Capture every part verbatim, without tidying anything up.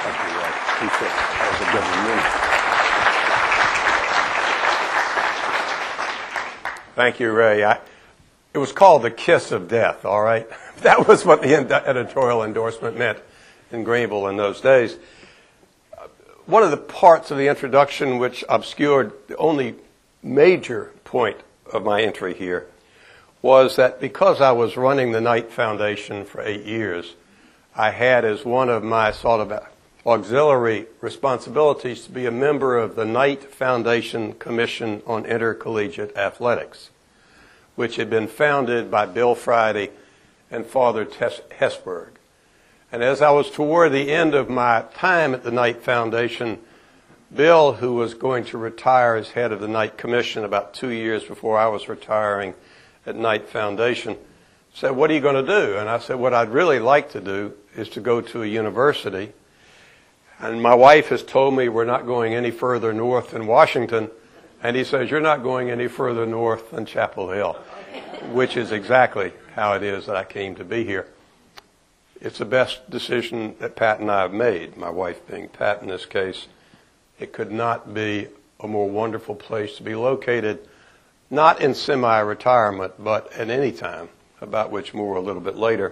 Thank you, Ray. Appreciate it. That was a good one. Thank you, Ray. I, it was called the kiss of death, all right? That was what the editorial endorsement meant in Greenville in those days. One of the parts of the introduction which obscured the only major point of my entry here was that because I was running the Knight Foundation for eight years, I had as one of my sort of auxiliary responsibilities to be a member of the Knight Foundation Commission on Intercollegiate Athletics, which had been founded by Bill Friday and Father Tess Hesburgh. And as I was toward the end of my time at the Knight Foundation, Bill, who was going to retire as head of the Knight Commission about two years before I was retiring at Knight Foundation, said, "What are you going to do?" And I said, "What I'd really like to do is to go to a university. And my wife has told me we're not going any further north than Washington." And he says, "You're not going any further north than Chapel Hill," which is exactly how it is that I came to be here. It's the best decision that Pat and I have made, my wife being Pat in this case. It could not be a more wonderful place to be located, not in semi-retirement, but at any time, about which more a little bit later.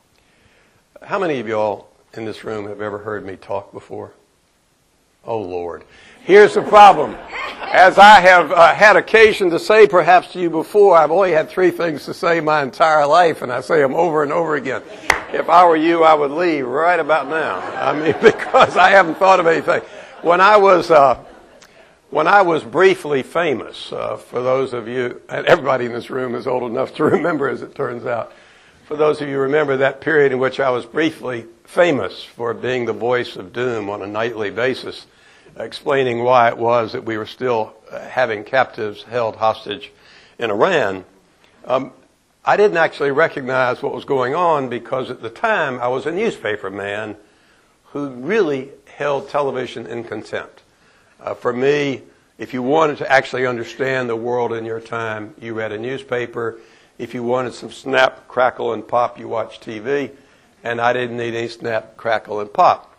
How many of y'all in this room have ever heard me talk before? Oh, Lord. Here's the problem. As I have uh, had occasion to say perhaps to you before, I've only had three things to say my entire life, and I say them over and over again. If I were you, I would leave right about now. I mean, because I haven't thought of anything. When I was, uh, when I was briefly famous, uh, for those of you, and everybody in this room is old enough to remember, as it turns out, for those of you who remember that period in which I was briefly famous for being the voice of doom on a nightly basis, explaining why it was that we were still having captives held hostage in Iran, um, I didn't actually recognize what was going on because at the time I was a newspaper man who really held television in contempt. Uh, for me, if you wanted to actually understand the world in your time, you read a newspaper. If you wanted some snap, crackle, and pop, you watched T V. And I didn't need any snap, crackle, and pop.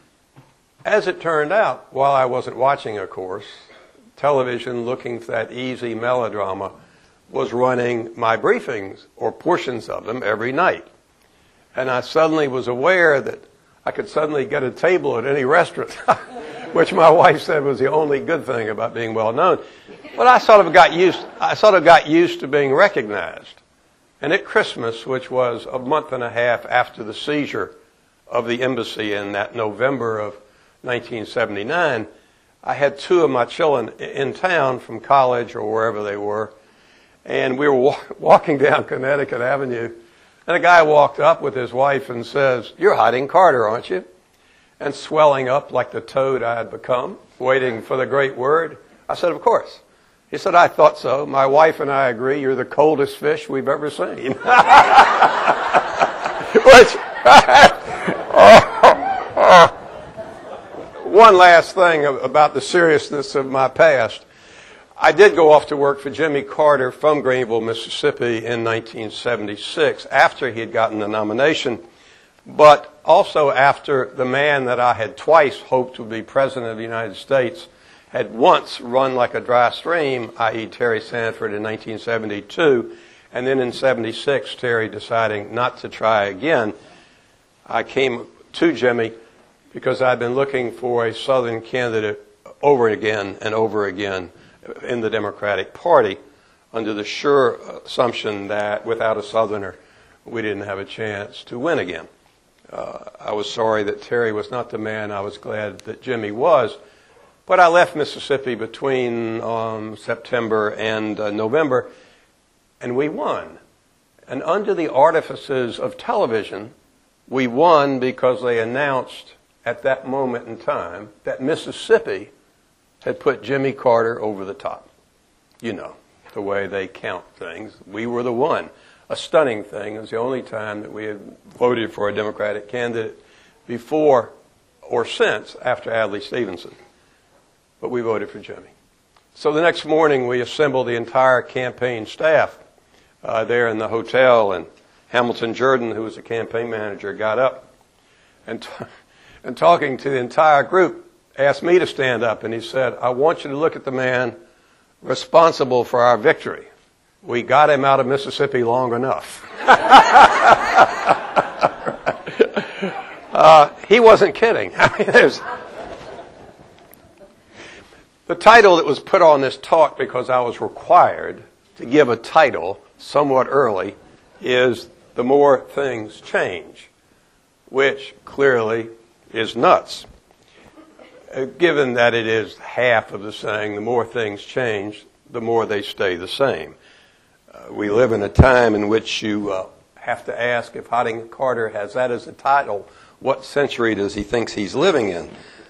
As it turned out, while I wasn't watching, of course, television, looking for that easy melodrama, was running my briefings, or portions of them, every night. And I suddenly was aware that I could suddenly get a table at any restaurant, which my wife said was the only good thing about being well known. But I sort of got used, I sort of got used to being recognized. And at Christmas, which was a month and a half after the seizure of the embassy in that November of nineteen seventy-nine, I had two of my children in town from college or wherever they were, and we were wa- walking down Connecticut Avenue, and a guy walked up with his wife and says, "You're hiding Carter, aren't you?" And swelling up like the toad I had become, waiting for the great word, I said, "Of course." He said, "I thought so. My wife and I agree you're the coldest fish we've ever seen." Which, one last thing about the seriousness of my past. I did go off to work for Jimmy Carter from Greenville, Mississippi in nineteen seventy-six after he had gotten the nomination, but also after the man that I had twice hoped would be President of the United States had once run like a dry stream, that is. Terry Sanford in nineteen seventy-two, and then in seventy-six, Terry deciding not to try again. I came to Jimmy because I'd been looking for a Southern candidate over again and over again in the Democratic Party under the sure assumption that without a Southerner, we didn't have a chance to win again. Uh, I was sorry that Terry was not the man. I was glad that Jimmy was. But I left Mississippi between um, September and uh, November, and we won. And under the artifices of television, we won because they announced at that moment in time that Mississippi had put Jimmy Carter over the top. You know, the way they count things. We were the one. A stunning thing. It was the only time that we had voted for a Democratic candidate before or since after Adlai Stevenson. But we voted for Jimmy. So the next morning, we assembled the entire campaign staff uh, there in the hotel, and Hamilton Jordan, who was the campaign manager, got up and t- and talking to the entire group, asked me to stand up, and he said, I want you to look at the man responsible for our victory. We got him out of Mississippi long enough. uh, he wasn't kidding. I mean, there's the title that was put on this talk, because I was required to give a title somewhat early, is The More Things Change, which clearly is nuts. Uh, given that it is half of the saying, the more things change, the more they stay the same. Uh, we live in a time in which you uh, have to ask, if Harding Carter has that as a title, what century does he think he's living in?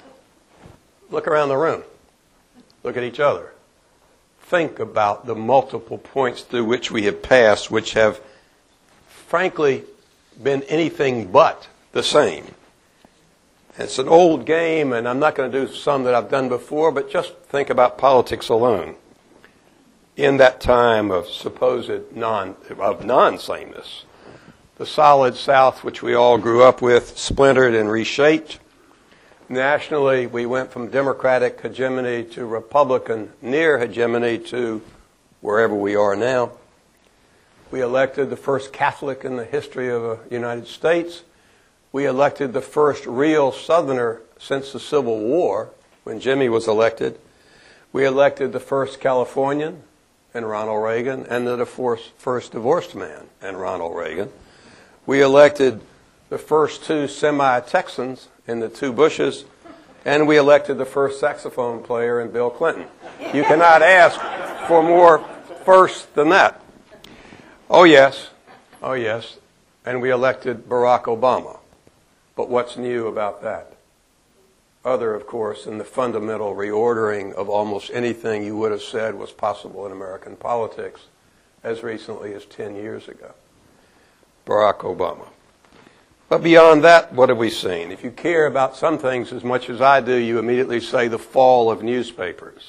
Look around the room. Look at each other. Think about the multiple points through which we have passed, which have, frankly, been anything but the same. It's an old game, and I'm not going to do some that I've done before, but just think about politics alone. In that time of supposed non, of non-sameness, the solid South, which we all grew up with, splintered and reshaped. Nationally, we went from Democratic hegemony to Republican near hegemony to wherever we are now. We elected the first Catholic in the history of the United States. We elected the first real Southerner since the Civil War, when Jimmy was elected. We elected the first Californian, and Ronald Reagan, and the first divorced man, and Ronald Reagan. We elected the first two semi-Texans in the two Bushes, and we elected the first saxophone player in Bill Clinton. You cannot ask for more firsts than that. Oh, yes. Oh, yes. And we elected Barack Obama. But what's new about that? Other, of course, than the fundamental reordering of almost anything you would have said was possible in American politics as recently as ten years ago. Barack Obama. But beyond that, what have we seen? If you care about some things as much as I do, you immediately say the fall of newspapers,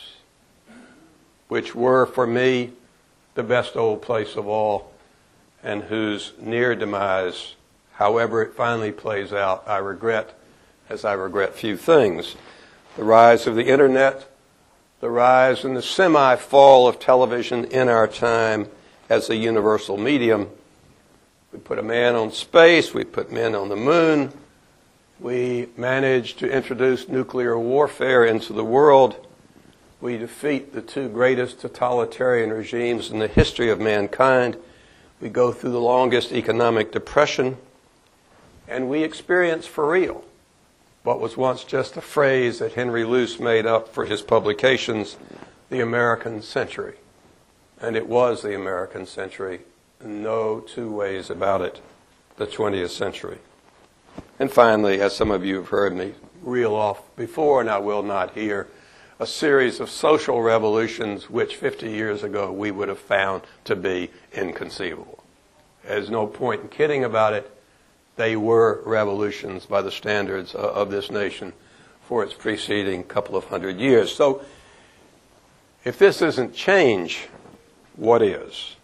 which were, for me, the best old place of all, and whose near demise, however it finally plays out, I regret, as I regret few things. The rise of the Internet, the rise and the semi-fall of television in our time as a universal medium. We put a man on space, we put men on the moon, we managed to introduce nuclear warfare into the world, we defeat the two greatest totalitarian regimes in the history of mankind, we go through the longest economic depression, and we experience for real what was once just a phrase that Henry Luce made up for his publications, the American century. And it was the American century. No two ways about it, the twentieth century. And finally, as some of you have heard me reel off before, and I will not here, a series of social revolutions which fifty years ago we would have found to be inconceivable. There's no point in kidding about it. They were revolutions by the standards of this nation for its preceding couple of hundred years. So if this isn't change, what is?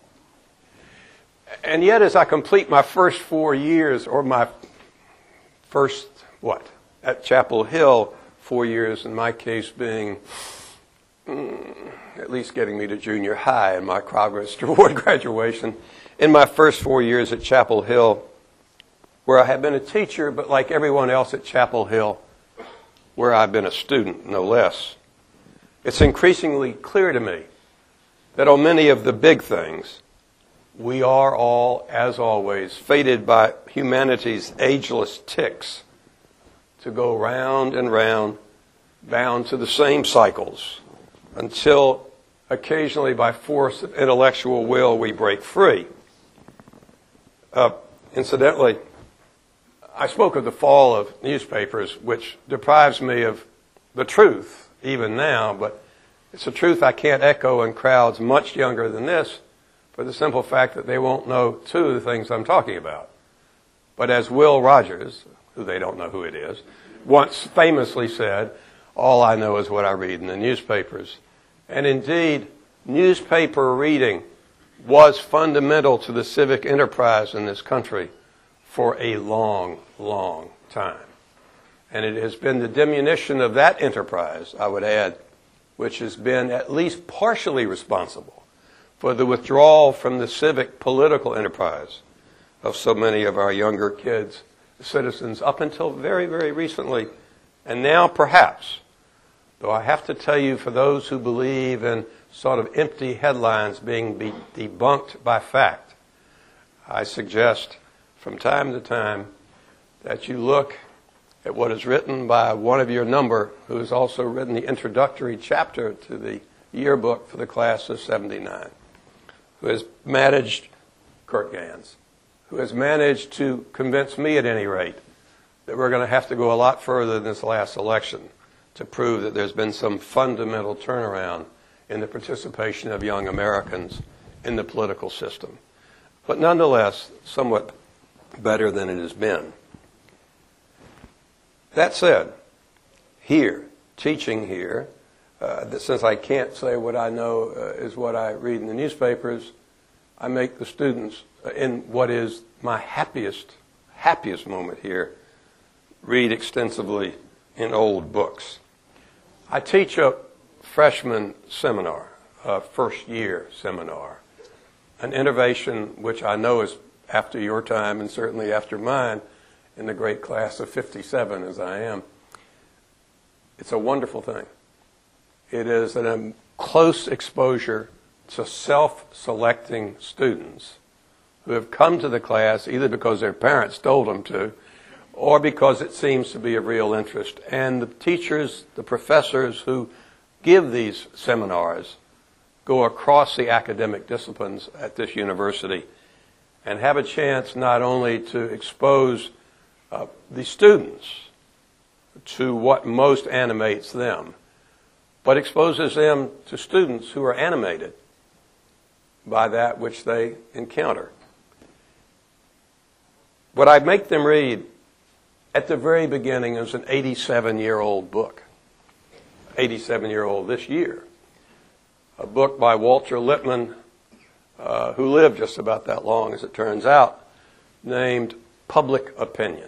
And yet, as I complete my first four years, or my first, what, at Chapel Hill, four years in my case being mm, at least getting me to junior high in my progress toward graduation, in my first four years at Chapel Hill, where I had been a teacher, but like everyone else at Chapel Hill, where I've been a student, no less, it's increasingly clear to me that on many of the big things, we are all, as always, fated by humanity's ageless ticks to go round and round, bound to the same cycles, until occasionally by force of intellectual will we break free. Uh, incidentally, I spoke of the fall of newspapers, which deprives me of the truth, even now, but it's a truth I can't echo in crowds much younger than this, for the simple fact that they won't know two of the things I'm talking about. But as Will Rogers, who they don't know who it is, once famously said, all I know is what I read in the newspapers. And indeed, newspaper reading was fundamental to the civic enterprise in this country for a long, long time. And it has been the diminution of that enterprise, I would add, which has been at least partially responsible for the withdrawal from the civic political enterprise of so many of our younger kids, citizens, up until very, very recently. And now, perhaps, though I have to tell you, for those who believe in sort of empty headlines being be debunked by fact, I suggest from time to time that you look at what is written by one of your number, who has also written the introductory chapter to the yearbook for the class of seventy-nine, who has managed, Kurt Gans, who has managed to convince me at any rate that we're going to have to go a lot further than this last election to prove that there's been some fundamental turnaround in the participation of young Americans in the political system. But nonetheless, somewhat better than it has been. That said, here, teaching here, uh, that since I can't say what I know uh, is what I read in the newspapers, I make the students, uh, in what is my happiest, happiest moment here, read extensively in old books. I teach a freshman seminar, a first year seminar, an innovation which I know is after your time and certainly after mine, in the great class of fifty-seven as I am. It's a wonderful thing. It is a close exposure to self-selecting students who have come to the class either because their parents told them to or because it seems to be of real interest. And the teachers, the professors who give these seminars go across the academic disciplines at this university and have a chance not only to expose Uh, the students to what most animates them, but exposes them to students who are animated by that which they encounter. What I make them read at the very beginning is an eighty-seven-year-old book, eighty-seven-year-old this year, a book by Walter Lippmann, uh, who lived just about that long, as it turns out, named Public Opinion.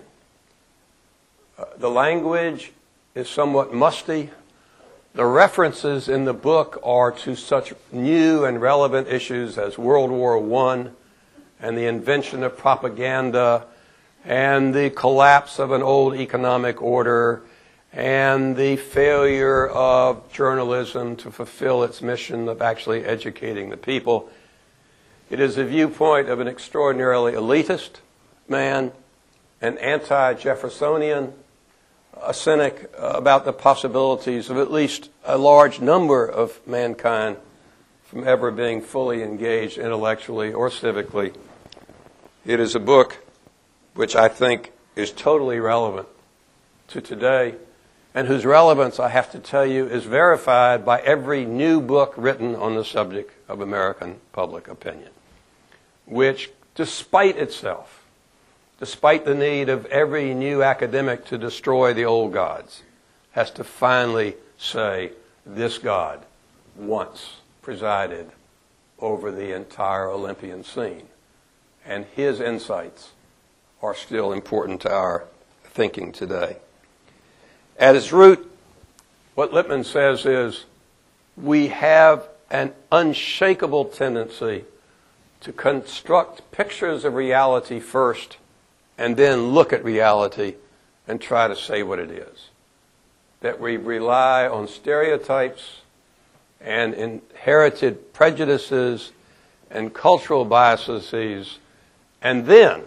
Uh, the language is somewhat musty. The references in the book are to such new and relevant issues as World War One and the invention of propaganda and the collapse of an old economic order and the failure of journalism to fulfill its mission of actually educating the people. It is a viewpoint of an extraordinarily elitist man, an anti-Jeffersonian, a cynic about the possibilities of at least a large number of mankind from ever being fully engaged intellectually or civically. It is a book which I think is totally relevant to today, and whose relevance, I have to tell you, is verified by every new book written on the subject of American public opinion, which, despite itself, despite the need of every new academic to destroy the old gods, has to finally say, this God once presided over the entire Olympian scene. And his insights are still important to our thinking today. At its root, what Lippmann says is, we have an unshakable tendency to construct pictures of reality first and then look at reality and try to say what it is. That we rely on stereotypes and inherited prejudices and cultural biases and then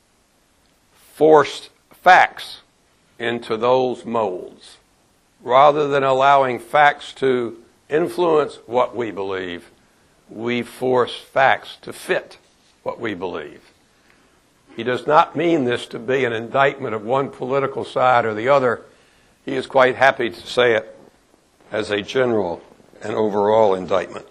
force facts into those molds, rather than allowing facts to influence what we believe. We force facts to fit what we believe. He does not mean this to be an indictment of one political side or the other. He is quite happy to say it as a general and overall indictment.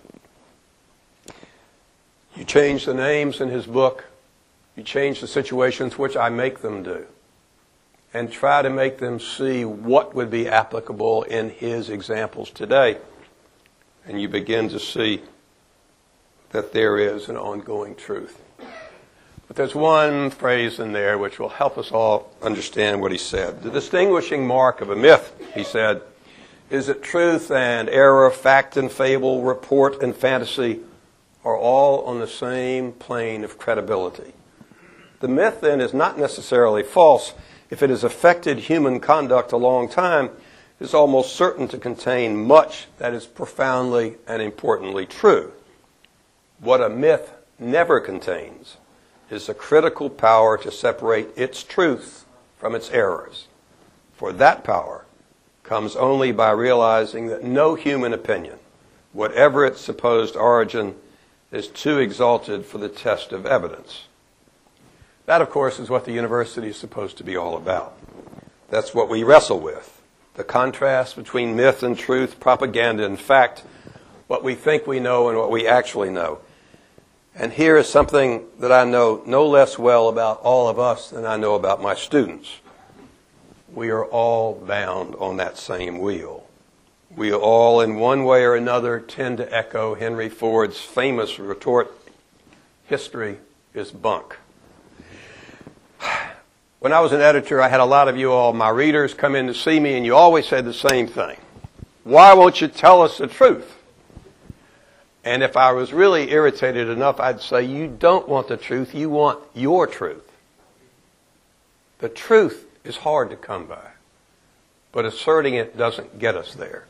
You change the names in his book, you change the situations, which I make them do, and try to make them see what would be applicable in his examples today. And you begin to see that there is an ongoing truth. But there's one phrase in there which will help us all understand what he said. The distinguishing mark of a myth, he said, is that truth and error, fact and fable, report and fantasy are all on the same plane of credibility. The myth, then, is not necessarily false. If it has affected human conduct a long time, it is almost certain to contain much that is profoundly and importantly true. What a myth never contains is the critical power to separate its truth from its errors. For that power comes only by realizing that no human opinion, whatever its supposed origin, is too exalted for the test of evidence. That, of course, is what the university is supposed to be all about. That's what we wrestle with. The contrast between myth and truth, propaganda and fact, what we think we know and what we actually know. And here is something that I know no less well about all of us than I know about my students. We are all bound on that same wheel. We all, in one way or another, tend to echo Henry Ford's famous retort, history is bunk. When I was an editor, I had a lot of you all, my readers, come in to see me, and you always said the same thing. Why won't you tell us the truth? And if I was really irritated enough, I'd say, you don't want the truth, you want your truth. The truth is hard to come by, but asserting it doesn't get us there.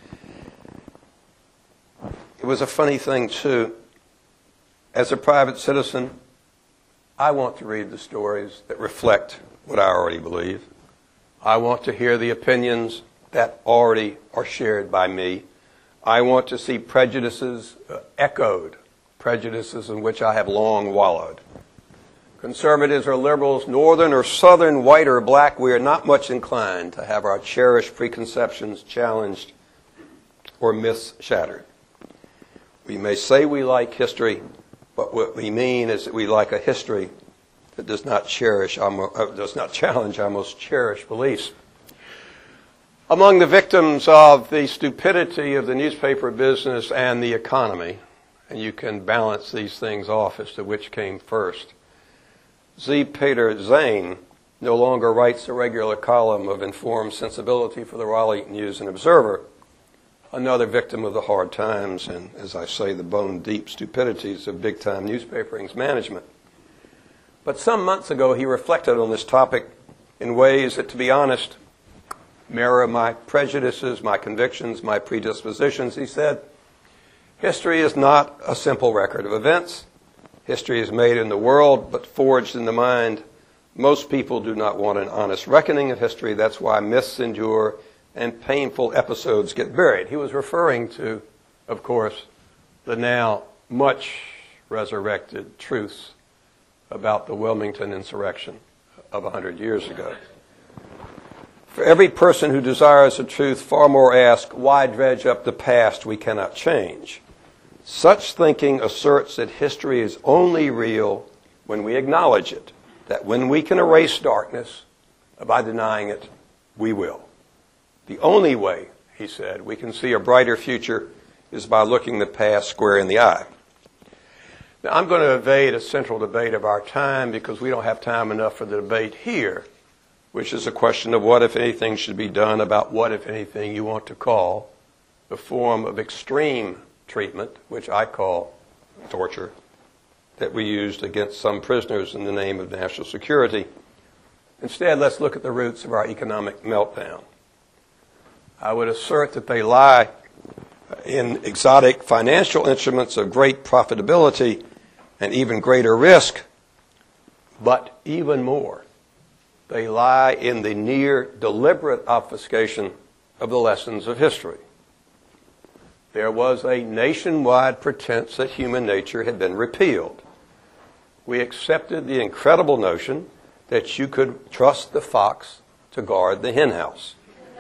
It was a funny thing, too. As a private citizen, I want to read the stories that reflect what I already believe. I want to hear the opinions that already are shared by me. I want to see prejudices uh, echoed, prejudices in which I have long wallowed. Conservatives or liberals, northern or southern, white or black, we are not much inclined to have our cherished preconceptions challenged or myths shattered. We may say we like history, but what we mean is that we like a history that does not cherish, our, uh, does not challenge our most cherished beliefs. Among the victims of the stupidity of the newspaper business and the economy, and you can balance these things off as to which came first, Z. Peter Zane no longer writes a regular column of informed sensibility for the Raleigh News and Observer, another victim of the hard times and, as I say, the bone-deep stupidities of big-time newspapering's management. But some months ago, he reflected on this topic in ways that, to be honest, mirror my prejudices, my convictions, my predispositions. He said, history is not a simple record of events. History is made in the world, but forged in the mind. Most people do not want an honest reckoning of history. That's why myths endure and painful episodes get buried. He was referring to, of course, the now much resurrected truths about the Wilmington insurrection of a hundred years ago. For every person who desires the truth, far more ask, why dredge up the past we cannot change? Such thinking asserts that history is only real when we acknowledge it, that when we can erase darkness by denying it, we will. The only way, he said, we can see a brighter future is by looking the past square in the eye. Now, I'm going to evade a central debate of our time because we don't have time enough for the debate here, which is a question of what, if anything, should be done about what, if anything, you want to call the form of extreme treatment, which I call torture, that we used against some prisoners in the name of national security. Instead, let's look at the roots of our economic meltdown. I would assert that they lie in exotic financial instruments of great profitability and even greater risk, but even more, they lie in the near deliberate obfuscation of the lessons of history. There was a nationwide pretense that human nature had been repealed. We accepted the incredible notion that you could trust the fox to guard the henhouse.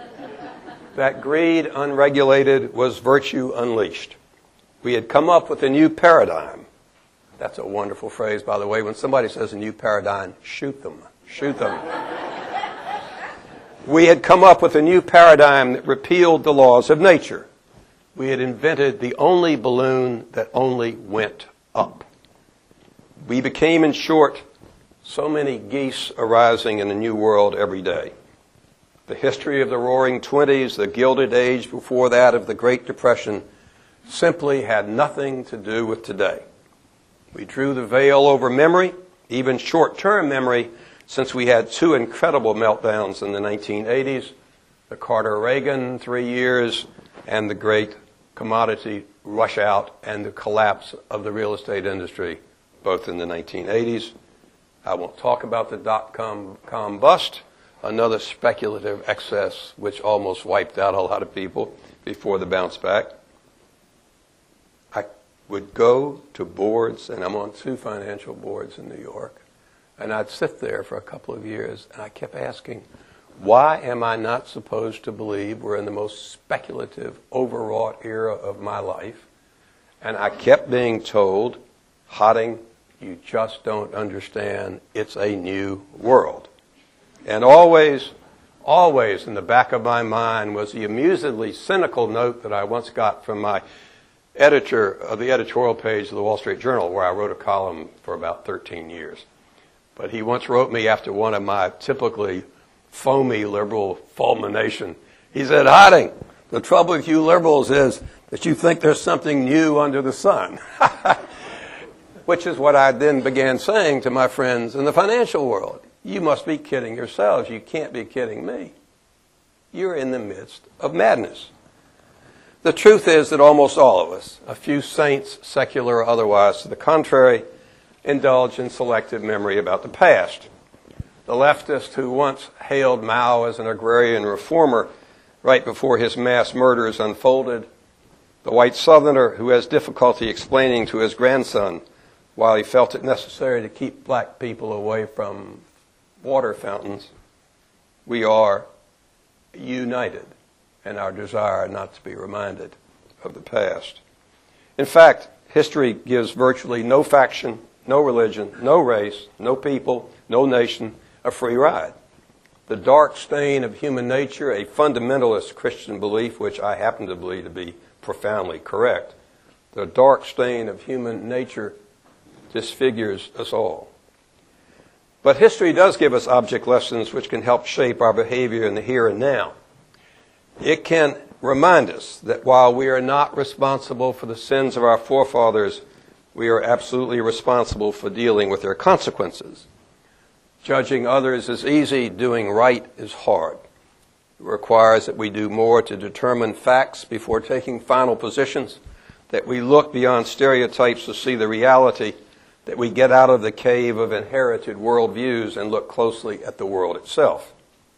That greed unregulated was virtue unleashed. We had come up with a new paradigm. That's a wonderful phrase, by the way. When somebody says a new paradigm, shoot them. Shoot them. We had come up with a new paradigm that repealed the laws of nature. We had invented the only balloon that only went up. We became, in short, So many geese arising in a new world every day. The history of the Roaring Twenties, the Gilded Age before that of the Great Depression, simply had nothing to do with today. We drew the veil over memory, even short-term memory, since we had two incredible meltdowns in the nineteen eighties, the Carter-Reagan three years, and the great commodity rush out and the collapse of the real estate industry, both in the nineteen eighties. I won't talk about the dot-com bust, another speculative excess which almost wiped out a lot of people before the bounce back. I would go to boards, and I'm on two financial boards in New York, and I'd sit there for a couple of years, and I kept asking, why am I not supposed to believe we're in the most speculative, overwrought era of my life? And I kept being told, Hotting, you just don't understand. It's a new world. And always, always in the back of my mind was the amusedly cynical note that I once got from my editor of the editorial page of the Wall Street Journal, where I wrote a column for about thirteen years. But he once wrote me after one of my typically foamy liberal fulmination. He said, Hotting, the trouble with you liberals is that you think there's something new under the sun. Which is what I then began saying to my friends in the financial world. You must be kidding yourselves. You can't be kidding me. You're in the midst of madness. The truth is that almost all of us, a few saints, secular or otherwise, to the contrary, indulge in selective memory about the past. The leftist who once hailed Mao as an agrarian reformer right before his mass murders unfolded, the white southerner who has difficulty explaining to his grandson while he felt it necessary to keep black people away from water fountains, we are united in our desire not to be reminded of the past. In fact, history gives virtually no faction, no religion, no race, no people, no nation a free ride. The dark stain of human nature, a fundamentalist Christian belief, which I happen to believe to be profoundly correct, the dark stain of human nature disfigures us all. But history does give us object lessons which can help shape our behavior in the here and now. It can remind us that while we are not responsible for the sins of our forefathers, we are absolutely responsible for dealing with their consequences. Judging others is easy, doing right is hard. It requires that we do more to determine facts before taking final positions, that we look beyond stereotypes to see the reality, that we get out of the cave of inherited worldviews and look closely at the world itself.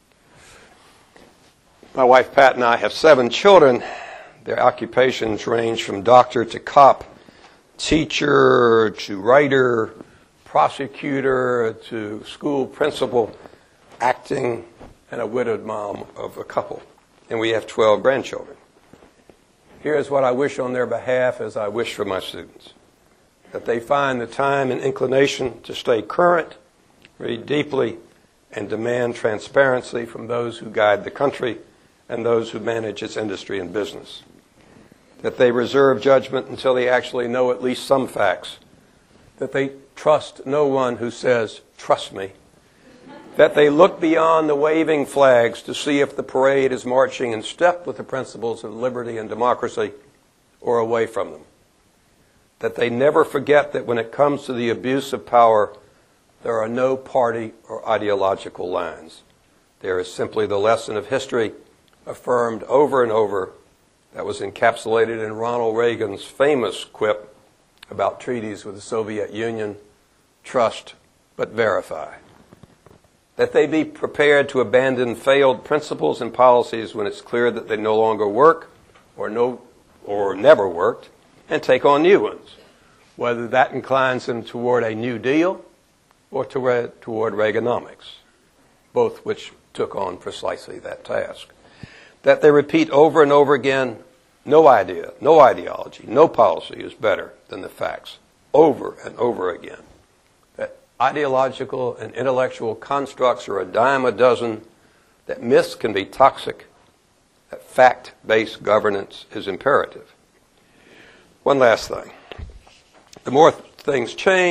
My wife Pat and I have seven children. Their occupations range from doctor to cop, teacher to writer, prosecutor to school principal, acting, and a widowed mom of a couple. And we have twelve grandchildren. Here's what I wish on their behalf as I wish for my students. That they find the time and inclination to stay current, read deeply, and demand transparency from those who guide the country and those who manage its industry and business. That they reserve judgment until they actually know at least some facts. That they trust no one who says, trust me. That they look beyond the waving flags to see if the parade is marching in step with the principles of liberty and democracy or away from them. That they never forget that when it comes to the abuse of power, there are no party or ideological lines. There is simply the lesson of history affirmed over and over that was encapsulated in Ronald Reagan's famous quip about treaties with the Soviet Union: trust but verify. That they be prepared to abandon failed principles and policies when it's clear that they no longer work or no or never worked, and take on new ones, whether that inclines them toward a New Deal or to, toward Reaganomics, both which took on precisely that task. That they repeat over and over again, no idea, no ideology, no policy is better than the facts, over and over again. That ideological and intellectual constructs are a dime a dozen, that myths can be toxic, that fact-based governance is imperative. One last thing. The more things change,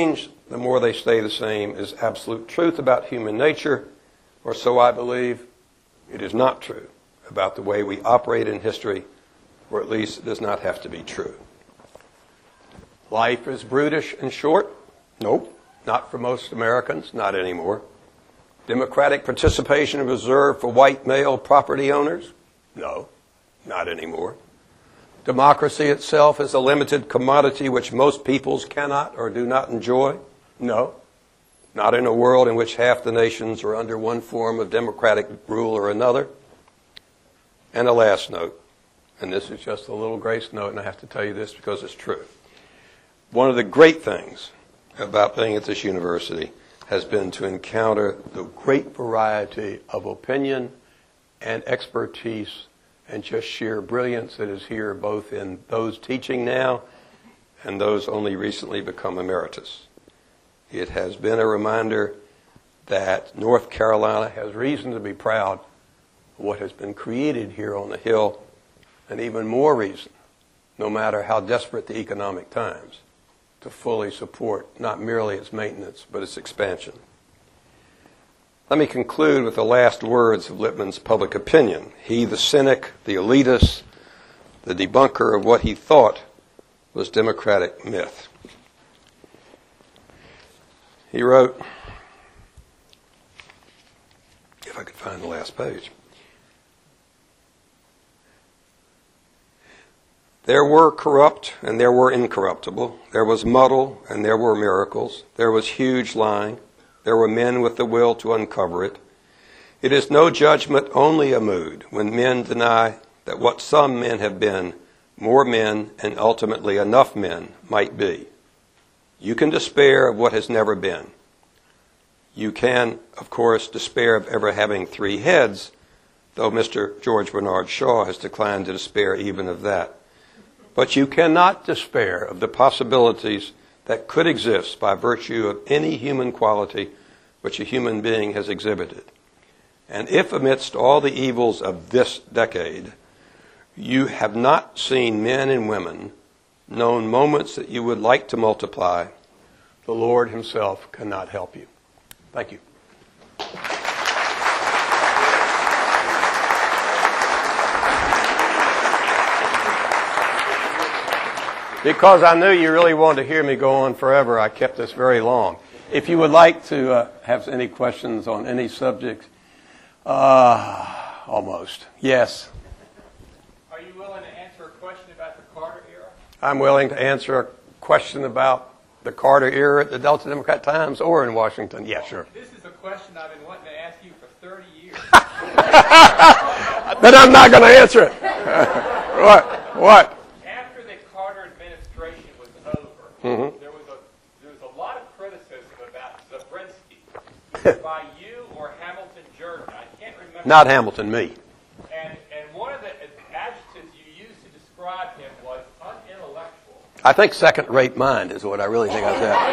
the more they stay the same, is absolute truth about human nature, or so I believe. It is not true about the way we operate in history, or at least it does not have to be true. Life is brutish and short? Nope, not for most Americans, not anymore. Democratic participation is reserved for white male property owners? No, not anymore. Democracy itself is a limited commodity which most peoples cannot or do not enjoy? No, not in a world in which half the nations are under one form of democratic rule or another. And a last note, and this is just a little grace note, and I have to tell you this because it's true. One of the great things about being at this university has been to encounter the great variety of opinion and expertise and just sheer brilliance that is here, both in those teaching now and those only recently become emeritus. It has been a reminder that North Carolina has reason to be proud of what has been created here on the Hill, and even more reason, no matter how desperate the economic times, to fully support not merely its maintenance, but its expansion. Let me conclude with the last words of Lippmann's public opinion. He, the cynic, the elitist, the debunker of what he thought was democratic myth. He wrote, if I could find the last page, there were corrupt and there were incorruptible. There was muddle and there were miracles. There was huge lying. There were men with the will to uncover it. It is no judgment, only a mood, when men deny that what some men have been, more men and ultimately enough men might be. You can despair of what has never been. You can, of course, despair of ever having three heads, though Mister George Bernard Shaw has declined to despair even of that. But you cannot despair of the possibilities that could exist by virtue of any human quality which a human being has exhibited. And if amidst all the evils of this decade, you have not seen men and women, known moments that you would like to multiply, the Lord himself cannot help you. Thank you. Because I knew you really wanted to hear me go on forever, I kept this very long. If you would like to uh, have any questions on any subject, uh, almost. Yes. Are you willing to answer a question about the Carter era? I'm willing to answer a question about the Carter era at the Delta Democrat Times or in Washington. Yeah, sure. This is a question I've been wanting to ask you for thirty years. Then I'm not going to answer it. What? What? After the Carter administration was over, Mm-hmm. there was a there was a lot of criticism about Zabrinsky by you or Hamilton Jordan. I can't remember. Not Hamilton, me. And and one of the adjectives you used to describe him was unintellectual. I think second-rate mind is what I really think I said.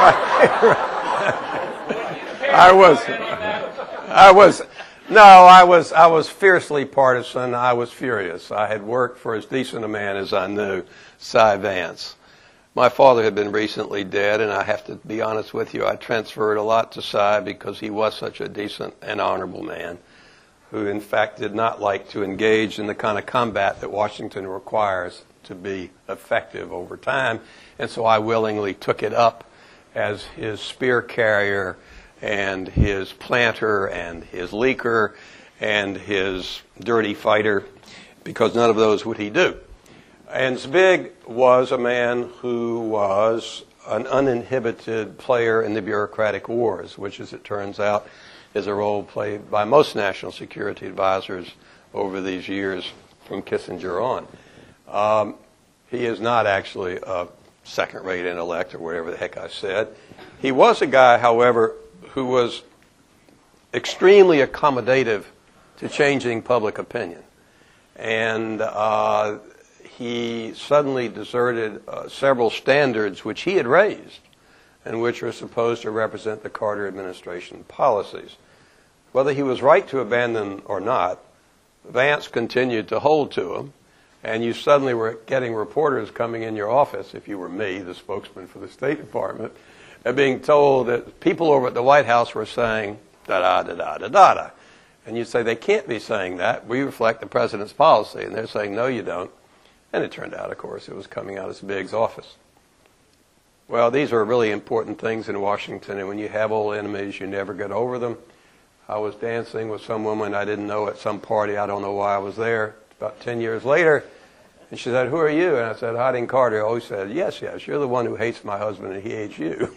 I was, I was, no, I was, I was fiercely partisan. I was furious. I had worked for as decent a man as I knew, Cy Vance. My father had been recently dead, and I have to be honest with you, I transferred a lot to Cy because he was such a decent and honorable man who, in fact, did not like to engage in the kind of combat that Washington requires to be effective over time. And so I willingly took it up as his spear carrier and his planter and his leaker and his dirty fighter, because none of those would he do. And Zbig was a man who was an uninhibited player in the bureaucratic wars, which, as it turns out, is a role played by most national security advisors over these years from Kissinger on. Um, he is not actually a second-rate intellect or whatever the heck I said. He was a guy, however, who was extremely accommodative to changing public opinion. And uh, he suddenly deserted uh, several standards which he had raised and which were supposed to represent the Carter administration policies. Whether he was right to abandon or not, Vance continued to hold to them, and you suddenly were getting reporters coming in your office, if you were me, the spokesman for the State Department, at being told that people over at the White House were saying da-da-da-da-da-da. And you say, they can't be saying that. We reflect the president's policy. And they're saying, no, you don't. And it turned out, of course, it was coming out of Biggs' office. Well, these are really important things in Washington, and when you have old enemies, you never get over them. I was dancing with some woman I didn't know at some party. I don't know why I was there. About ten years later, and she said, who are you? And I said, Harding Carter. Oh, she said, yes, yes, you're the one who hates my husband and he hates you.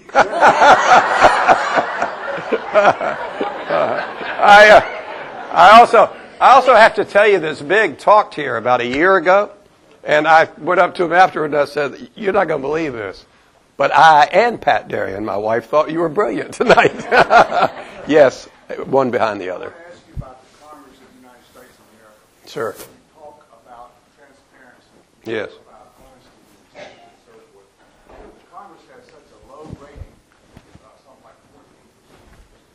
I, uh, I, also, I also have to tell you this. Big talked here about a year ago, and I went up to him afterward and I said, you're not going to believe this, but I and Pat Darien, my wife, thought you were brilliant tonight. Yes, one behind the other. I want to ask you about the Congress of the United States of America. Sure. You talk about transparency. Yes. About honesty and so forth. The Congress has such a low rating, uh, something like fourteen percent.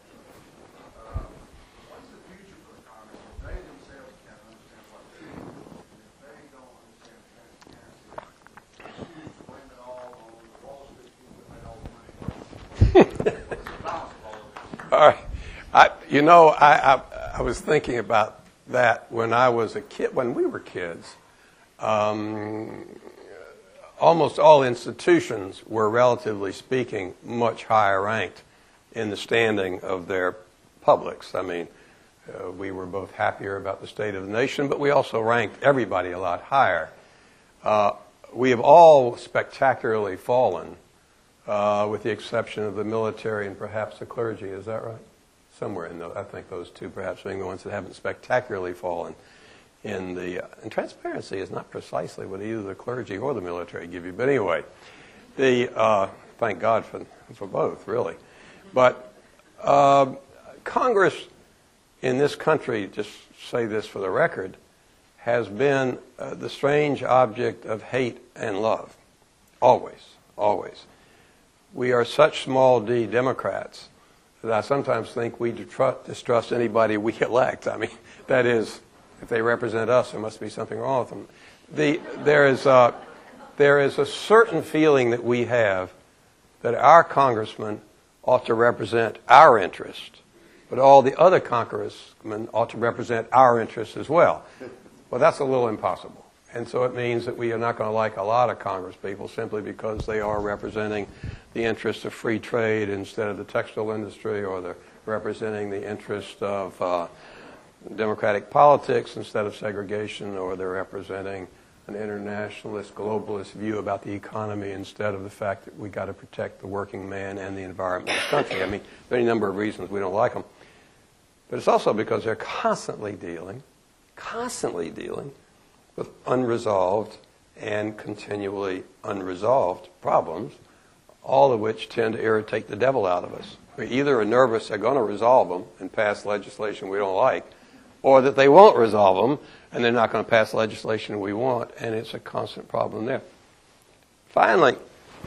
Uh, what's the future for the Congress? If they themselves can't understand what they're doing, if they don't understand transparency, choose to blame it all on the Wall Street people that made all the money. What's the balance of all of this? All right. I, you know, I, I, I was thinking about that when I was a kid, when we were kids. Um, almost all institutions were, relatively speaking, much higher ranked in the standing of their publics. I mean, uh, we were both happier about the state of the nation, but we also ranked everybody a lot higher. Uh, we have all spectacularly fallen, uh, with the exception of the military and perhaps the clergy. Is that right? Somewhere in those, I think those two perhaps being the ones that haven't spectacularly fallen in the, uh, and transparency is not precisely what either the clergy or the military give you. But anyway, the, uh, thank God for, for both, really. But uh, Congress in this country, just say this for the record, has been uh, the strange object of hate and love. Always, always. We are such small d Democrats that I sometimes think we distrust anybody we elect. I mean, that is, if they represent us, there must be something wrong with them. The, there, is a, there is a certain feeling that we have that our congressmen ought to represent our interest, but all the other congressmen ought to represent our interests as well. Well, that's a little impossible. And so it means that we are not going to like a lot of Congress people simply because they are representing the interests of free trade instead of the textile industry, or they're representing the interest of uh, democratic politics instead of segregation, or they're representing an internationalist, globalist view about the economy instead of the fact that we got to protect the working man and the environment in this country. I mean, there are any number of reasons we don't like them. But it's also because they're constantly dealing, constantly dealing with unresolved and continually unresolved problems, all of which tend to irritate the devil out of us. We either are nervous they're going to resolve them and pass legislation we don't like, or that they won't resolve them and they're not going to pass legislation we want, and it's a constant problem there. Finally,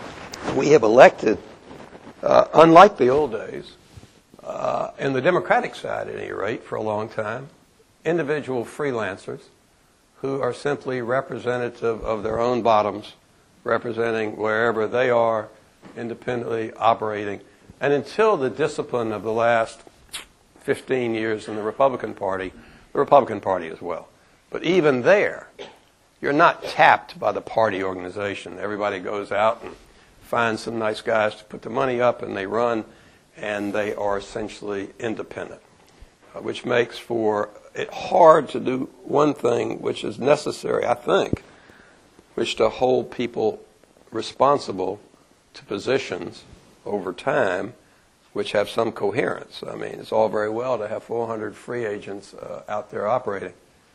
we have elected, uh, unlike the old days, uh, in the Democratic side at any rate for a long time, individual freelancers who are simply representative of their own bottoms, representing wherever they are, independently operating. And until the discipline of the last fifteen years in the Republican Party, the Republican Party as well. But even there, you're not tapped by the party organization. Everybody goes out and finds some nice guys to put the money up, and they run, and they are essentially independent, uh, which makes for it hard to do one thing which is necessary, I think, which to hold people responsible to positions over time which have some coherence. I mean, it's all very well to have four hundred free agents uh, out there operating.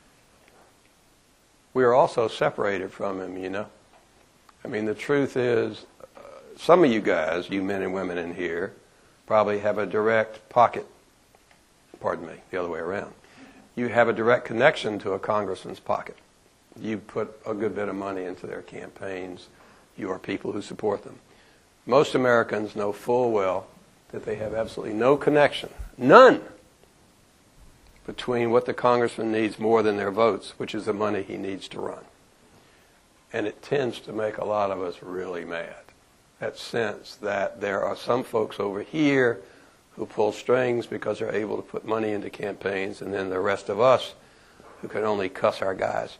We are also separated from him, you know. I mean, the truth is, uh, some of you guys, you men and women in here, probably have a direct pocket, pardon me, the other way around. You have a direct connection to a congressman's pocket. You put a good bit of money into their campaigns. You are people who support them. Most Americans know full well that they have absolutely no connection, none, between what the congressman needs more than their votes, which is the money he needs to run. And it tends to make a lot of us really mad. that sense that there are some folks over here who pull strings because they're able to put money into campaigns, and then the rest of us who can only cuss our guys.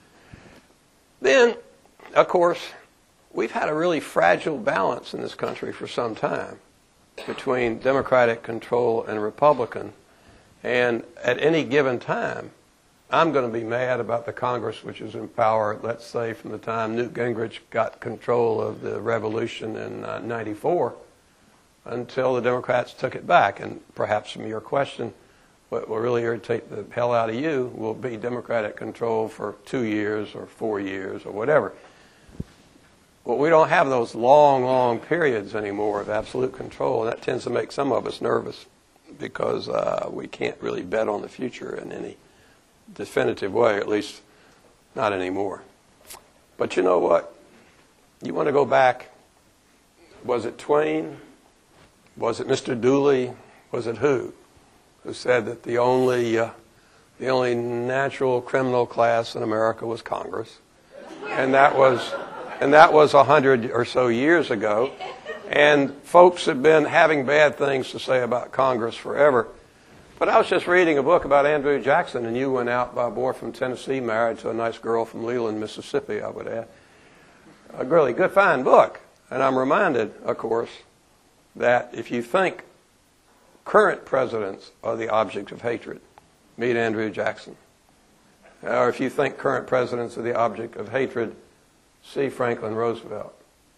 Then, of course, we've had a really fragile balance in this country for some time between Democratic control and Republican. And at any given time, I'm going to be mad about the Congress which is in power, let's say, from the time Newt Gingrich got control of the revolution in uh, ninety-four until the Democrats took it back. And perhaps from your question, what will really irritate the hell out of you will be Democratic control for two years or four years or whatever. Well, we don't have those long, long periods anymore of absolute control, and that tends to make some of us nervous because uh, we can't really bet on the future in any definitive way, at least not anymore. But you know what? You want to go back, was it Twain? Was it Mister Dooley? Was it who? Who said that the only, uh, the only natural criminal class in America was Congress. And that was, and that was a hundred or so years ago. And folks have been having bad things to say about Congress forever. But I was just reading a book about Andrew Jackson, and you went out by a boy from Tennessee, married to a nice girl from Leland, Mississippi, I would add. A really good, fine book. And I'm reminded, of course, that if you think current presidents are the object of hatred, meet Andrew Jackson. Or if you think current presidents are the object of hatred, see Franklin Roosevelt.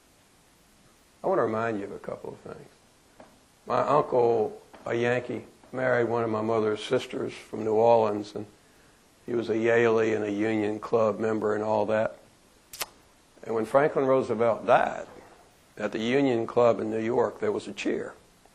I want to remind you of a couple of things. My uncle, a Yankee, married one of my mother's sisters from New Orleans, and he was a Yaley and a Union Club member and all that. And when Franklin Roosevelt died, at the Union Club in New York, there was a cheer.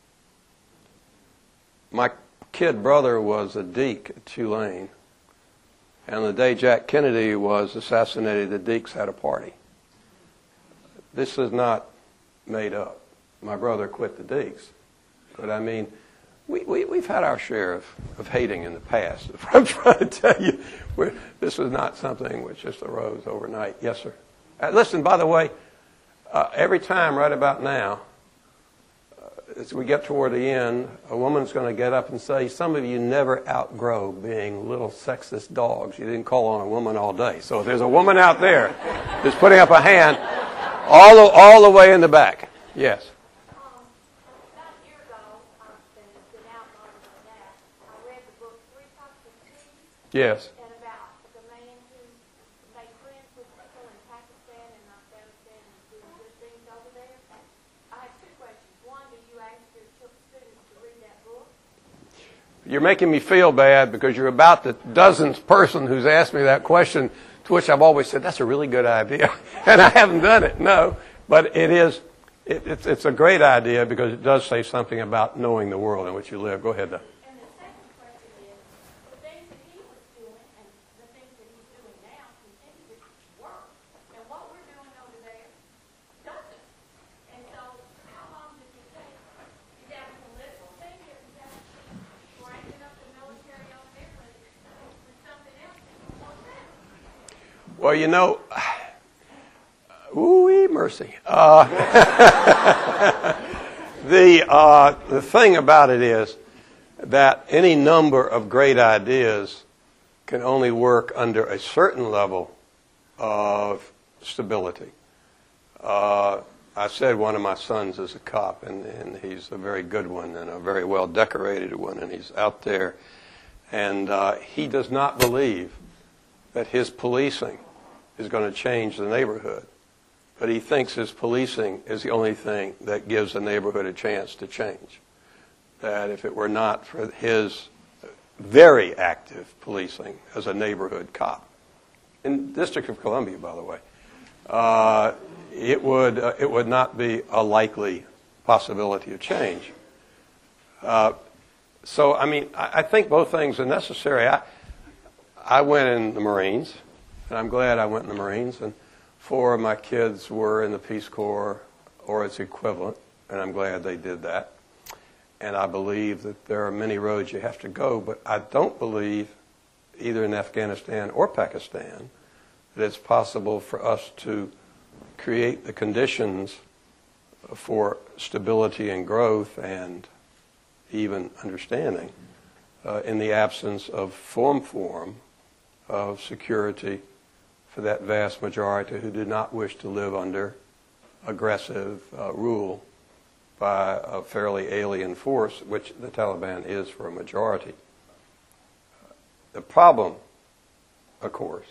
My kid brother was a Deke at Tulane, and the day Jack Kennedy was assassinated, the Dekes had a party. This is not made up. My brother quit the Dekes. But I mean, we, we, we've had our share of, of hating in the past. I'm trying to tell you, we're, this was not something which just arose overnight. Yes, sir. Uh, listen, by the way, uh, every time right about now, uh, as we get toward the end, a woman's going to get up and say, some of you never outgrow being little sexist dogs. You didn't call on a woman all day. So if there's a woman out there who's putting up a hand, all the, all the way in the back. Yes. Um, about a year ago, I've been, been out on that. I read the book Three Cups of Tea. Yes. And about the man who made friends with people in Pakistan and Afghanistan and doing good things over there. I have two questions. One, do you ask your students to read that book? You're making me feel bad because you're about the dozenth person who's asked me that question, to which I've always said, that's a really good idea. And I haven't done it, no. But it is, it, it's, it's a great idea because it does say something about knowing the world in which you live. Go ahead, though. And the second question is, the things that he was doing and the things that he's doing now continue to work. And what we're doing over there doesn't. And so how long does it take to get a political thing here to get ranking up the military over there with, with something else that's more better? Well, you know, ooh-wee, mercy. Uh, the, uh, the thing about it is that any number of great ideas can only work under a certain level of stability. Uh, I said one of my sons is a cop, and, and he's a very good one and a very well-decorated one, and he's out there. And uh, he does not believe that his policing is going to change the neighborhood. But he thinks his policing is the only thing that gives the neighborhood a chance to change. That if it were not for his very active policing as a neighborhood cop, in the District of Columbia, by the way, uh, it would uh, it would not be a likely possibility of change. Uh, so, I mean, I, I think both things are necessary. I, I went in the Marines, and I'm glad I went in the Marines, and four of my kids were in the Peace Corps or its equivalent, and I'm glad they did that. And I believe that there are many roads you have to go, but I don't believe, either in Afghanistan or Pakistan, that it's possible for us to create the conditions for stability and growth and even understanding uh, in the absence of some form of security for that vast majority who do not wish to live under aggressive uh, rule by a fairly alien force, which the Taliban is for a majority. The problem, of course,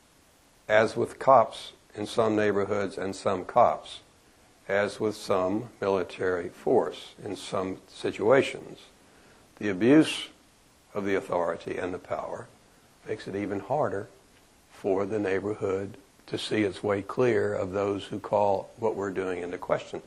as with cops in some neighborhoods and some cops, as with some military force in some situations, the abuse of the authority and the power makes it even harder for the neighborhood to see its way clear of those who call what we're doing into question.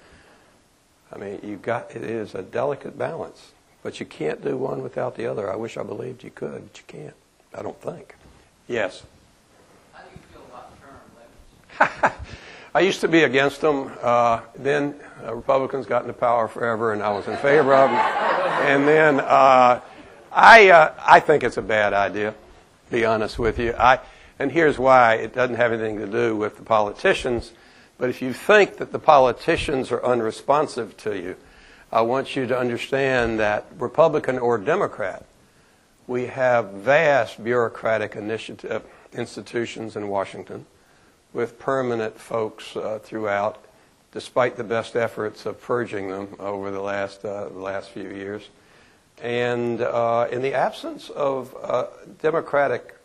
I mean, you've got, it is a delicate balance, but you can't do one without the other. I wish I believed you could, but you can't. I don't think. Yes? How do you feel about term limits? I used to be against them. Uh, then uh, Republicans got into power forever, and I was in favor of them. And then uh, I, uh, I think it's a bad idea, to be honest with you. I, and here's why. It doesn't have anything to do with the politicians. But if you think that the politicians are unresponsive to you, I want you to understand that Republican or Democrat, we have vast bureaucratic initiative, institutions in Washington with permanent folks uh, throughout, despite the best efforts of purging them over the last, uh, the last few years. And uh, in the absence of uh, Democratic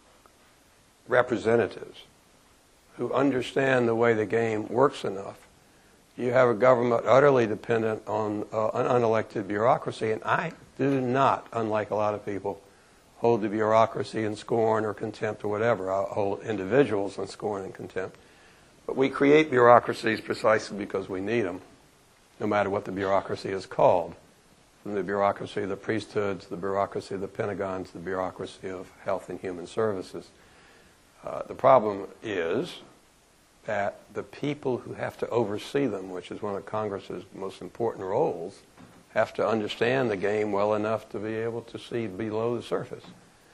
representatives who understand the way the game works enough, you have a government utterly dependent on uh, an unelected bureaucracy. And I do not, unlike a lot of people, hold the bureaucracy in scorn or contempt or whatever. I hold individuals in scorn and contempt. But we create bureaucracies precisely because we need them, no matter what the bureaucracy is called. From the bureaucracy of the priesthoods, the bureaucracy of the Pentagon, to the bureaucracy of health and human services. Uh, the problem is that the people who have to oversee them, which is one of Congress's most important roles, have to understand the game well enough to be able to see below the surface.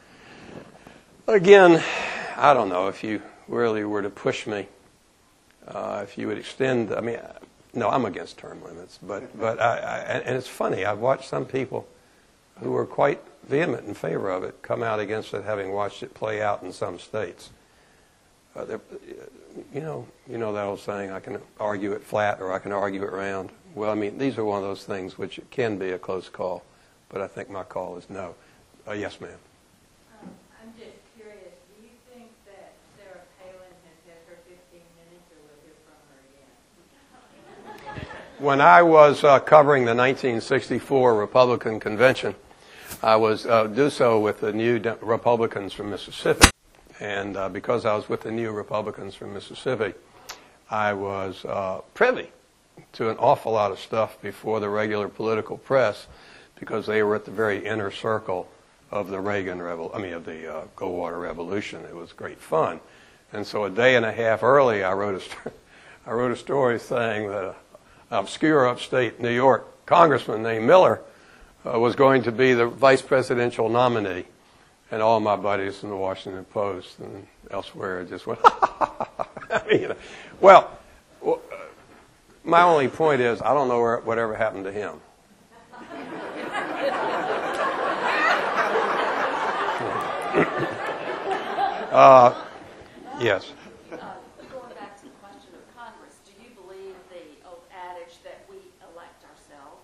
Again, I don't know if you really were to push me, uh, if you would extend, I mean, no, I'm against term limits, but, but I, I, and it's funny, I've watched some people who are quite vehement in favor of it come out against it, having watched it play out in some states. Uh, you know, you know that old saying, I can argue it flat or I can argue it round. Well, I mean, these are one of those things which can be a close call, but I think my call is no. Uh, yes, ma'am. Um, I'm just curious, do you think that Sarah Palin has had her fifteen minutes, or we'll hear from her again? When I was uh, covering the nineteen sixty-four Republican convention, I was uh, do so with the new de- Republicans from Mississippi. And uh, because I was with the new Republicans from Mississippi, I was uh, privy to an awful lot of stuff before the regular political press, because they were at the very inner circle of the Reagan Revol- I mean, of the uh, Goldwater Revolution. It was great fun. And so a day and a half early, I wrote a, st- I wrote a story saying that an obscure upstate New York congressman named Miller uh, was going to be the vice presidential nominee. And all my buddies in the Washington Post and elsewhere just went, I mean, you know, well, well uh, my only point is, I don't know where, whatever happened to him. uh, yes. Uh, going back to the question of Congress, do you believe the old adage that we elect ourselves?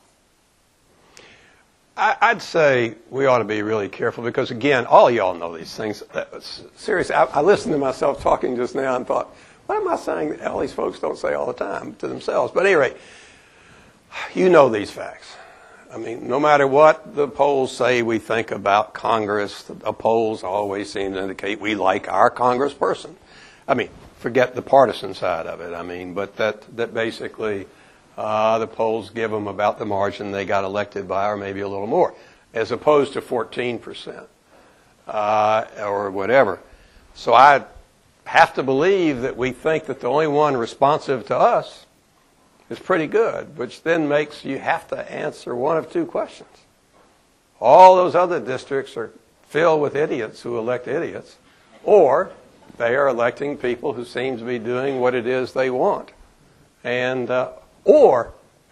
I, I'd say we ought to be really careful because, again, all y'all know these things. Seriously, I, I listened to myself talking just now and thought, what am I saying that all these folks don't say all the time to themselves? But at any rate, you know these facts. I mean, no matter what the polls say we think about Congress, the polls always seem to indicate we like our congressperson. I mean, forget the partisan side of it. I mean, but that, that basically... Uh, the polls give them about the margin they got elected by, or maybe a little more, as opposed to fourteen percent uh, or whatever. So I have to believe that we think that the only one responsive to us is pretty good, which then makes you have to answer one of two questions. All those other districts are filled with idiots who elect idiots, or they are electing people who seem to be doing what it is they want. And... Uh, Or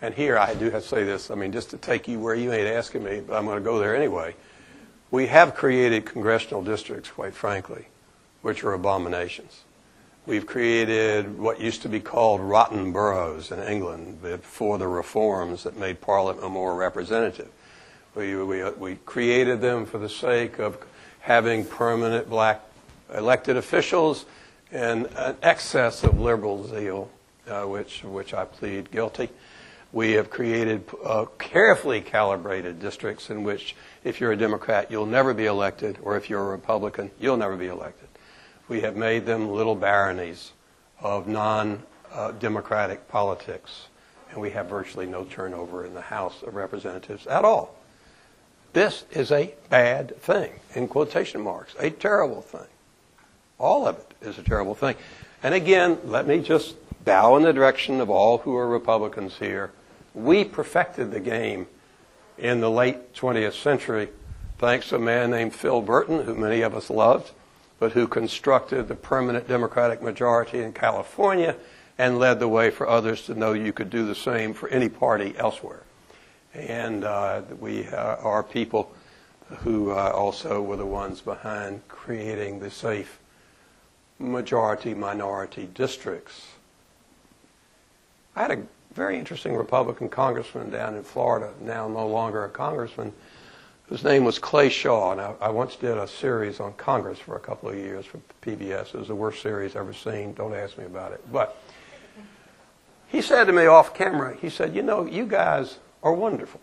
and here I do have to say this, I mean, just to take you where you ain't asking me, but I'm going to go there anyway. We have created congressional districts, quite frankly, which are abominations. We've created what used to be called rotten boroughs in England before the reforms that made Parliament more representative. We, we, we created them for the sake of having permanent black elected officials and an excess of liberal zeal, uh, which, which I plead guilty. We have created uh, carefully calibrated districts in which if you're a Democrat, you'll never be elected, or if you're a Republican, you'll never be elected. We have made them little baronies of non-democratic uh, politics, and we have virtually no turnover in the House of Representatives at all. This is a bad thing, in quotation marks, a terrible thing. All of it is a terrible thing. And again, let me just bow in the direction of all who are Republicans here. We perfected the game in the late twentieth century thanks to a man named Phil Burton, who many of us loved, but who constructed the permanent Democratic majority in California and led the way for others to know you could do the same for any party elsewhere. And uh, we uh, are people who uh, also were the ones behind creating the safe majority-minority districts. I had a very interesting Republican congressman down in Florida, now no longer a congressman, whose name was Clay Shaw. And I, I once did a series on Congress for a couple of years for P B S. It was the worst series ever seen. Don't ask me about it. But he said to me off camera, he said, you know, you guys are wonderful.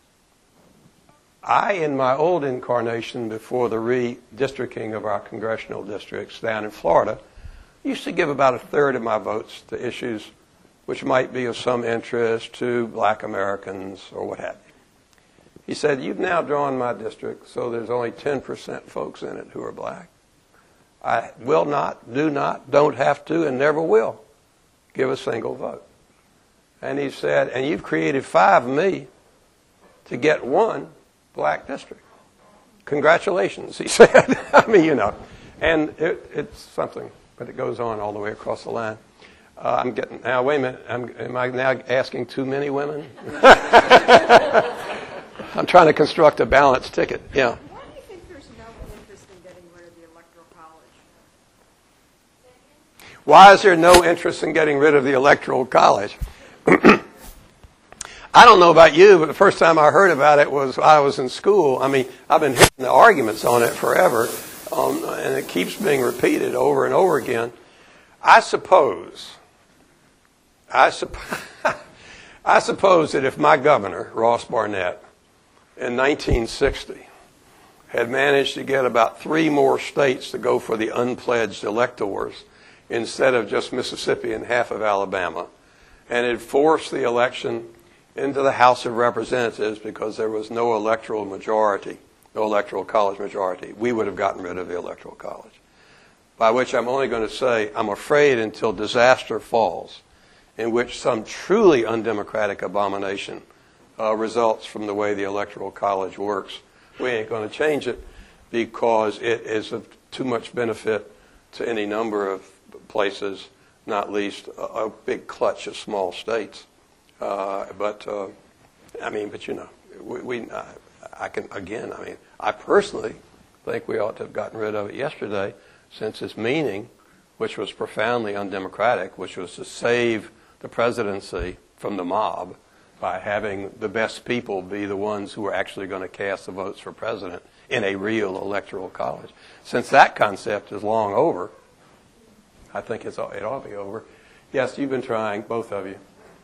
I, in my old incarnation before the redistricting of our congressional districts down in Florida, used to give about a third of my votes to issues which might be of some interest to black Americans or what have you. He said, you've now drawn my district so there's only ten percent folks in it who are black. I will not, do not, don't have to, and never will give a single vote. And he said, and you've created five of me to get one black district. Congratulations, he said. I mean, you know. And it, it's something, but it goes on all the way across the line. Uh, I'm getting, now wait a minute, I'm, am I now asking too many women? I'm trying to construct a balanced ticket, yeah. Why do you think there's no interest in getting rid of the Electoral College? Why is there no interest in getting rid of the Electoral College? I don't know about you, but the first time I heard about it was I was in school. I mean, I've been hearing the arguments on it forever, um, and it keeps being repeated over and over again. I suppose, I, supp- I suppose that if my governor, Ross Barnett, in nineteen sixty, had managed to get about three more states to go for the unpledged electors instead of just Mississippi and half of Alabama, and had forced the election into the House of Representatives because there was no electoral majority, no electoral college majority, we would have gotten rid of the Electoral College. By which I'm only going to say, I'm afraid until disaster falls, in which some truly undemocratic abomination uh, results from the way the Electoral College works, we ain't going to change it because it is of too much benefit to any number of places, not least a, a big clutch of small states. Uh, but, uh, I mean, but you know, we, we uh, I can, again, I mean, I personally think we ought to have gotten rid of it yesterday since its meaning, which was profoundly undemocratic, which was to save the presidency from the mob by having the best people be the ones who are actually going to cast the votes for president in a real electoral college. Since that concept is long over, I think it's, it ought to be over. Yes, you've been trying, both of you.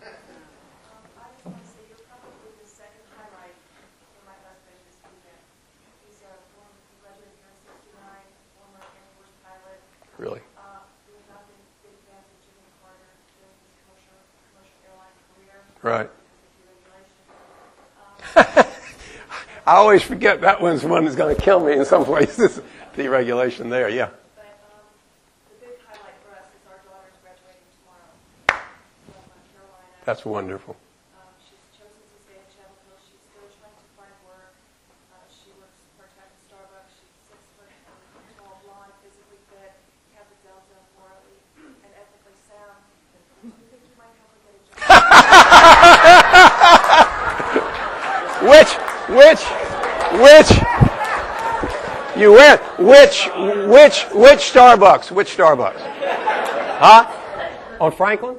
Really? Uh, we've not been big fans of Jimmy Carter during his commercial, commercial airline career. Right. Because of deregulation. I always forget that one's one that's going to kill me in some places. Deregulation there, yeah. But um, the big highlight for us is our daughter's graduating tomorrow from uh, Carolina. That's wonderful. Um, she's chosen to stay in Chapel Hill. She's still trying to find work. Uh, she works part-time at Starbucks. She's six foot tall, blonde, physically fit. Has a Delta, morally and ethically sound. Do you think you might help her get a job? You win. Which, which, which Starbucks? Which Starbucks? Huh? On Franklin?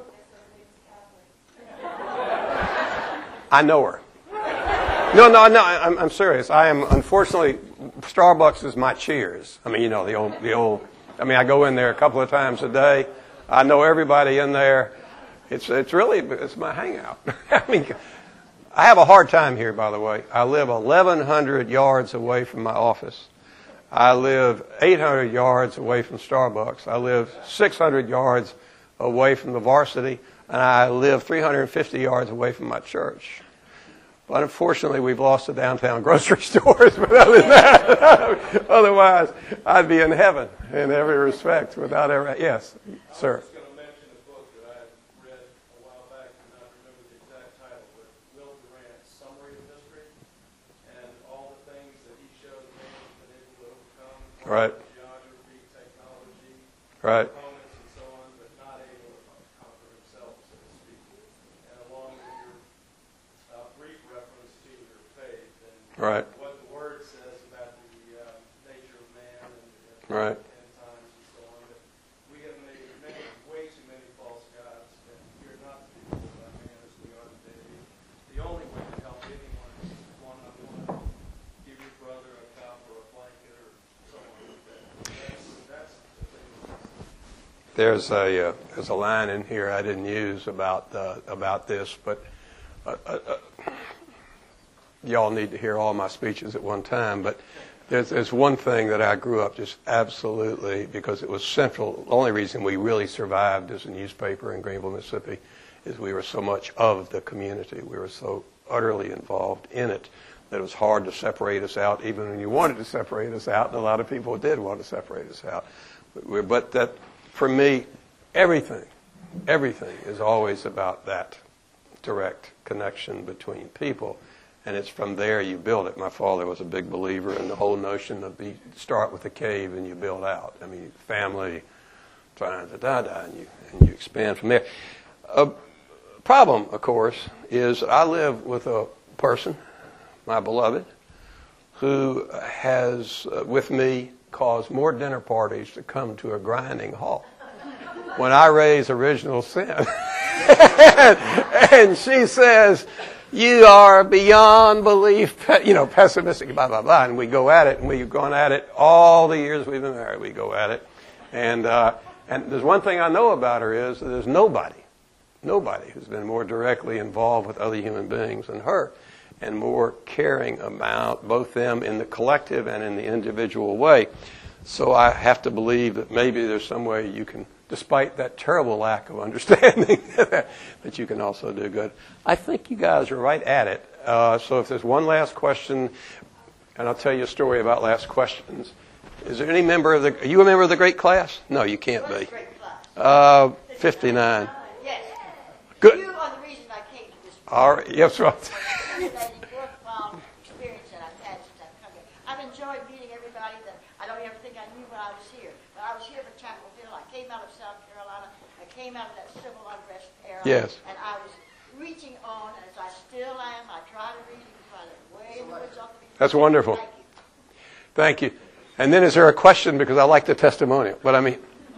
I know her. No, no, no. I'm, I'm serious. I am, unfortunately, Starbucks is my Cheers. I mean, you know, the old, the old. I mean, I go in there a couple of times a day. I know everybody in there. It's, it's really, it's my hangout. I mean, I have a hard time here, by the way. I live eleven hundred yards away from my office. I live eight hundred yards away from Starbucks. I live six hundred yards away from the varsity, and I live three hundred fifty yards away from my church. But unfortunately, we've lost the downtown grocery stores. But other than that, otherwise, I'd be in heaven in every respect without ever. Yes, sir. I was going to mention a book that I had read a while back, and I don't remember the exact title, but Will Durant's Summary of History, and all the things that he showed man has been able to overcome. Right. Geography, technology, Right. opponents, and so on, but not able to conquer himself, so to speak. And along with your uh, brief reference to your faith and Right. what the Word says about the uh, nature of man and, and Right. end times and so on, but we have made many, way too many false gods, and we are not to be ruled by man as we are today. The only way to help anyone is one-on-one. Give your brother a cup or a blanket or so on like that. That's, that's the thing. There's a uh, there's a line in here I didn't use about uh, about this, but uh, uh, uh, y'all need to hear all my speeches at one time. But there's there's one thing that I grew up just absolutely, because it was central. The only reason we really survived as a newspaper in Greenville, Mississippi, is we were so much of the community. We were so utterly involved in it that it was hard to separate us out, even when you wanted to separate us out, and a lot of people did want to separate us out. But, we're, but that, for me, everything, everything is always about that direct connection between people, and it's from there you build it. My father was a big believer in the whole notion of be, start with a cave and you build out. I mean, family, da da da da, and you and you expand from there. A problem, of course, is I live with a person, my beloved, who has, uh, with me, caused more dinner parties to come to a grinding halt when I raise original sin. and, and she says, you are beyond belief, you know, pessimistic, blah, blah, blah. And we go at it, and we've gone at it all the years we've been married. We go at it. And, uh, and there's one thing I know about her is that there's nobody, nobody who's been more directly involved with other human beings than her, and more caring about both them in the collective and in the individual way. So I have to believe that maybe there's some way you can, despite that terrible lack of understanding, that you can also do good. I think you guys are right at it. Uh, so if there's one last question, and I'll tell you a story about last questions. Is there any member of the, are you a member of the great class? No, you can't be. Uh, fifty-nine. Yes. Good. You are the reason I came to this. All right. Yes, right. Fascinating, worthwhile experience that I've had since I've come here. I've enjoyed meeting everybody that I don't ever think I knew when I was here. But I was here for Chapel Hill. I came out of South Carolina. I came out of that civil unrest era. Yes. And I was reaching on, as I still am. I try to read. You can find it way in the woods off the beach. That's wonderful. Thank you. Thank you. And then is there a question? Because I like the testimonial. But I mean,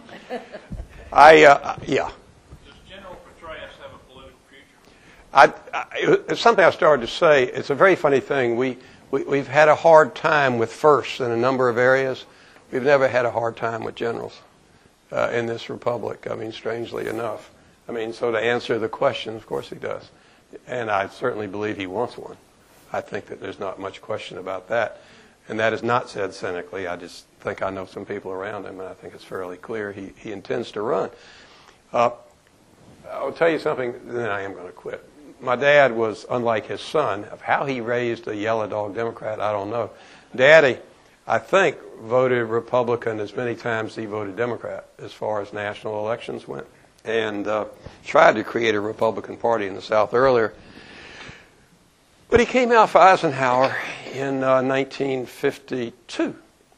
I, uh, yeah. Does General Petraeus have a political future? I, I, it's something I started to say. It's a very funny thing. We, we, we've had a hard time with firsts in a number of areas. We've never had a hard time with generals uh, in this republic. I mean, strangely enough. I mean, so to answer the question, of course he does. And I certainly believe he wants one. I think that there's not much question about that. And that is not said cynically. I just think I know some people around him, and I think it's fairly clear he, he intends to run. Uh, I'll tell you something, then I am going to quit. My dad was unlike his son. Of how he raised a yellow dog Democrat, I don't know. Daddy, I think, voted Republican as many times as he voted Democrat as far as national elections went, and uh, tried to create a Republican Party in the South earlier. But he came out for Eisenhower in uh, nineteen fifty-two,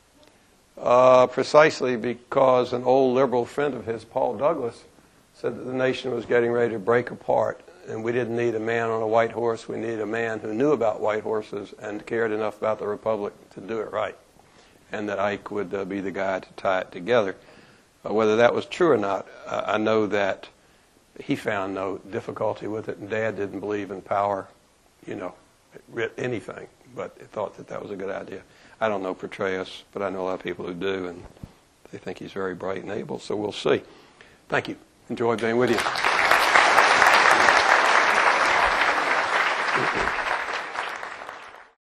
uh, precisely because an old liberal friend of his, Paul Douglas, said that the nation was getting ready to break apart, and we didn't need a man on a white horse. We needed a man who knew about white horses and cared enough about the republic to do it right. and that Ike would uh, be the guy to tie it together. Uh, whether that was true or not, uh, I know that he found no difficulty with it, and Dad didn't believe in power, you know, anything, but thought that that was a good idea. I don't know Petraeus, but I know a lot of people who do, and they think he's very bright and able, so we'll see. Thank you. Enjoy being with you.